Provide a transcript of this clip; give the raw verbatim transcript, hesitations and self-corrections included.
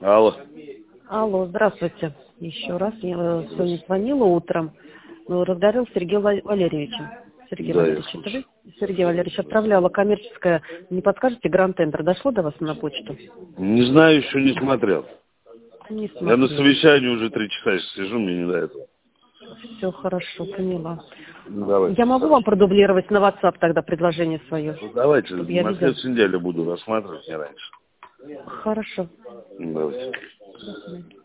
Алло. Алло, здравствуйте. Еще раз. Я сегодня звонила утром. Ну, разговаривал с Сергеем Валерьевичем. Сергей Да, Валерьевич, это вы? Сергей Валерьевич, отправляла коммерческое. Не подскажете, Гранд Тендер дошло до вас на почту? Не знаю, еще не смотрел. Не Я на смотрела. совещании уже три часа сижу, мне не до этого. Все хорошо, поняла. Ну, давайте. Я могу вам продублировать на WhatsApp тогда предложение свое? Ну, давайте, Чтобы я на видела. следующей неделе буду рассматривать, не раньше. Хорошо. Ну, давайте. До свидания.